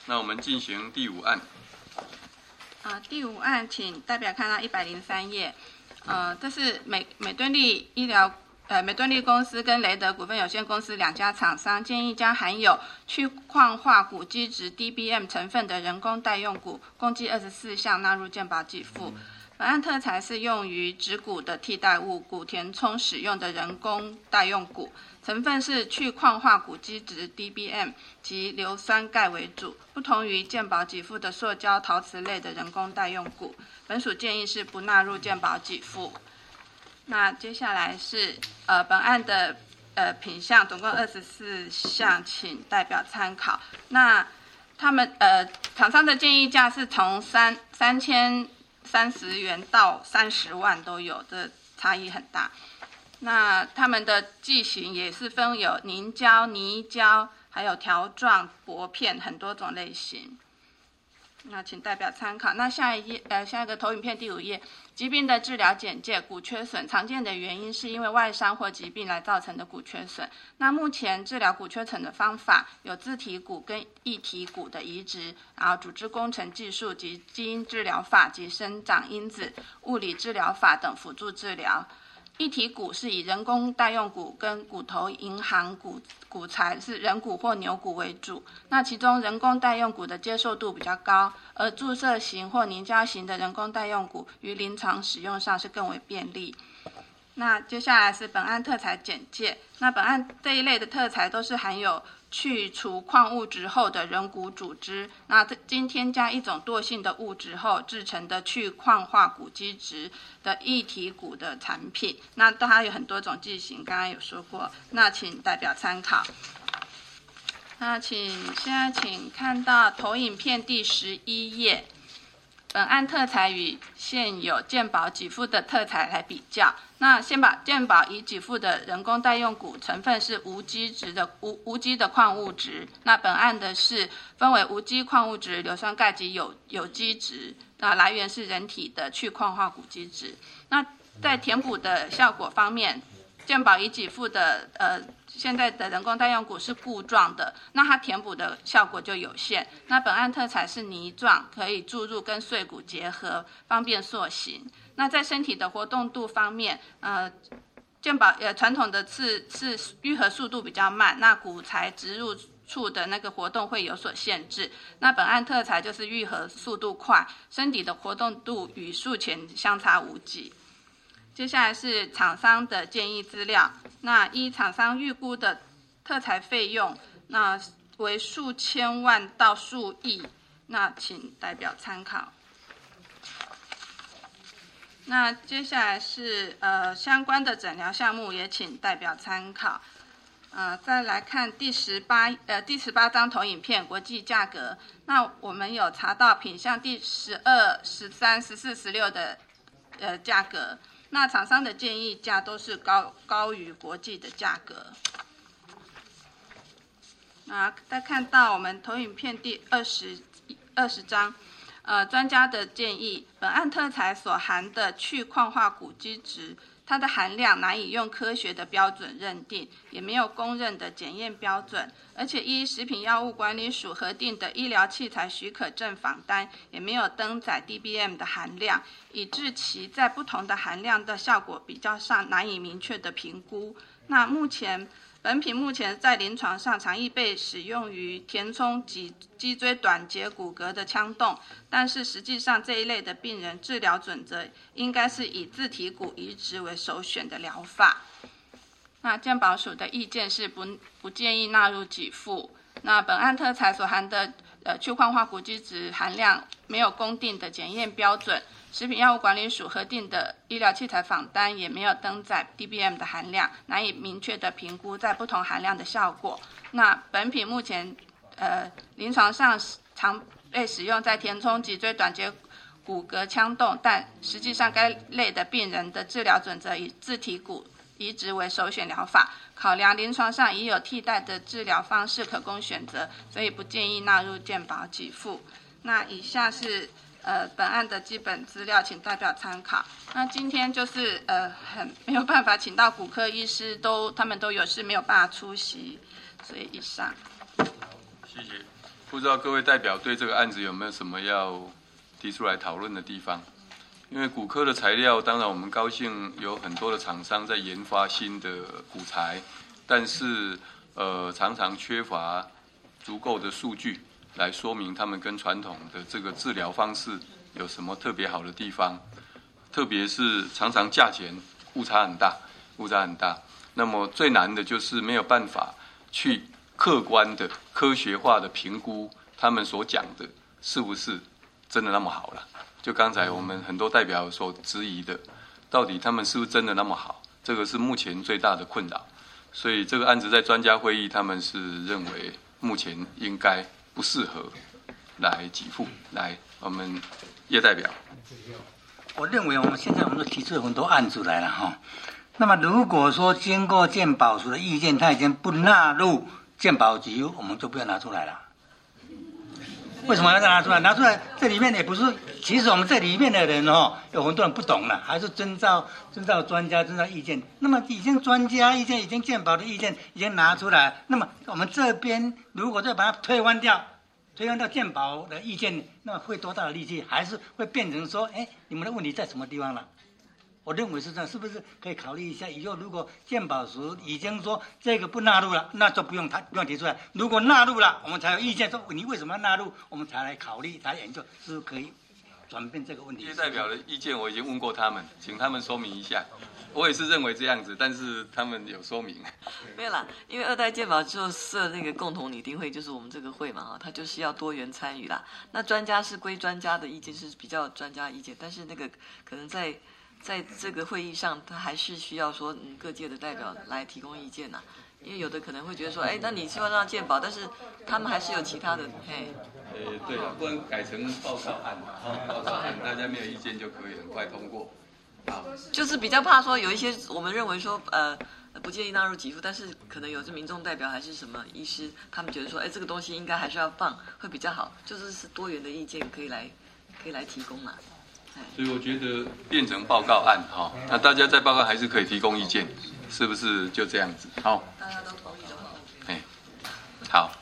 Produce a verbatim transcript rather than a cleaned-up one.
那我们进行第五案。 呃，第五案，请代表看到一百零三页。呃，这是美美敦力医疗呃美敦力公司跟雷德股份有限公司两家厂商建议将含有去矿化骨基质 D B M 成分的人工代用骨，共计二十四项纳入健保给付。本案特材是用于植骨的替代物骨填充使用的人工代用骨，成分是去矿化骨基质 D B M 及硫酸钙为主，不同于健保给付的塑胶、陶瓷类的人工代用骨。本署建议是不纳入健保给付。那接下来是呃本案的呃品项，总共二十四项，请代表参考。那他们呃厂商的建议价是从三三千三十元到三十万都有，这差异很大。那他们的剂型也是分有凝胶、泥胶，还有条状、薄片，很多种类型。那请代表参考。那下一页，呃，下一个投影片第五页，疾病的治疗简介。骨缺损常见的原因是因为外伤或疾病来造成的骨缺损。那目前治疗骨缺损的方法有自体骨跟异体骨的移植，然后组织工程技术及基因治疗法及生长因子、物理治疗法等辅助治疗。异体骨是以人工代用骨跟骨头银行骨骨材是人骨或牛骨为主，那其中人工代用骨的接受度比较高，而注射型或凝胶型的人工代用骨于临床使用上是更为便利。那接下来是本案特材简介。那本案这一类的特材都是含有去除矿物质后的人骨组织，那经添加一种惰性的物质后制成的去矿化骨基质的异体骨的产品。那它有很多种剂型，刚刚有说过，那请代表参考。那请现在请看到投影片第十一页。本案特材与现有健保给付的特材来比较。那先把健保已给付的人工代用骨成分是无机质的无无机的矿物质，那本案的是分为无机矿物质、硫酸钙及有有机质，那来源是人体的去矿化骨基质。那在填补的效果方面，健保已给付的呃现在的人工代用骨是固状的，那它填补的效果就有限。那本案特材是泥状，可以注入跟碎骨结合，方便塑形。那在身体的活动度方面，呃，健保呃传统的是是愈合速度比较慢，那骨材植入处的那个活动会有所限制。那本案特材就是愈合速度快，身体的活动度与术前相差无几。接下来是厂商的建议资料。那依厂商预估的特材费用，那为数千万到数亿，那请代表参考。那接下来是呃相关的诊疗项目，也请代表参考。呃，再来看第十八呃第十八张投影片国际价格。那我们有查到品项第十二、十三、十四、十六的呃价格。那厂商的建议价都是高高于国际的价格。那再看到我们投影片第二十二十章，呃，专家的建议，本案特材所含的去矿化骨基质，它的含量难以用科学的标准认定，也没有公认的检验标准，而且依食品药物管理署核定的医疗器材许可证仿单也没有登载 D B M 的含量，以致其在不同的含量的效果比较上难以明确的评估。那目前本品目前在临床上常易被使用于填充脊脊椎短节骨骼的腔洞，但是实际上这一类的病人治疗准则应该是以自体骨移植为首选的疗法。那健保署的意见是不不建议纳入给付。那本案特材所含的呃去矿化骨基质含量没有公定的检验标准，食品药物管理署核定的医疗器材仿单也没有登载 D B M 的含量，难以明确的评估在不同含量的效果。那本品目前呃临床上常被使用在填充脊椎短节骨骼腔洞，但实际上该类的病人的治疗准则以自体骨移植为首选疗法，考量临床上已有替代的治疗方式可供选择，所以不建议纳入健保给付。那以下是呃本案的基本资料，请代表参考。那今天就是呃很没有办法请到骨科医师，都他们都有事没有办法出席，所以以上。 谢谢。 不知道各位代表对这个案子有没有什么要提出来讨论的地方？因为骨科的材料，当然我们高兴有很多的厂商在研发新的骨材，但是呃常常缺乏足够的数据来说明他们跟传统的这个治疗方式有什么特别好的地方，特别是常常价钱误差很大，误差很大。那么最难的就是没有办法去客观的、科学化的评估他们所讲的是不是真的那么好了。就刚才我们很多代表所质疑的，到底他们是不是真的那么好？这个是目前最大的困扰。所以这个案子在专家会议，他们是认为目前应该不适合来给付。来，我们叶代表， 我认为我们现在我们都提出了很多案子来了哈。那么如果说经过健保署的意见，他已经不纳入健保给付，我们就不要拿出来了。为什么要拿出来？拿出来，这里面也不是，其实我们这里面的人哦，有很多人不懂了，还是遵照遵照专家遵照意见。那么已经专家意见、已经健保的意见已经拿出来，那么我们这边如果再把它推翻掉，推翻到健保的意见，那么会多大的力气？还是会变成说，哎，你们的问题在什么地方了？我认为是这样，是不是可以考虑一下？以后如果健保署已经说这个不纳入了，那就不用他不用提出来。如果纳入了，我们才有意见说你为什么要纳入，我们才来考虑、才研究，是不是可以转变这个问题？ 叶代表的意见我已经问过他们，请他们说明一下。我也是认为这样子，但是他们有说明。 没有啦，因为二代健保就设那个共同拟定会，就是我们这个会嘛，哈，它就是要多元参与啦。那专家是归专家的意见，是比较专家意见，但是那个可能在。在这个会议上，他还是需要说，嗯，各界的代表来提供意见呐、啊，因为有的可能会觉得说，哎，那你希望让健保，但是他们还是有其他的，嘿。 呃，对了，不然改成报告案嘛，报告案大家没有意见就可以很快通过。好， 就是比较怕说有一些我们认为说，呃，不建议纳入给付，但是可能有些民众代表还是什么医师，他们觉得说，哎，这个东西应该还是要放，会比较好，就是是多元的意见可以来可以来提供嘛。 所以我觉得变成报告案哈，那大家在报告还是可以提供意见，是不是就这样子？好， 大家都同意的话， 哎，好。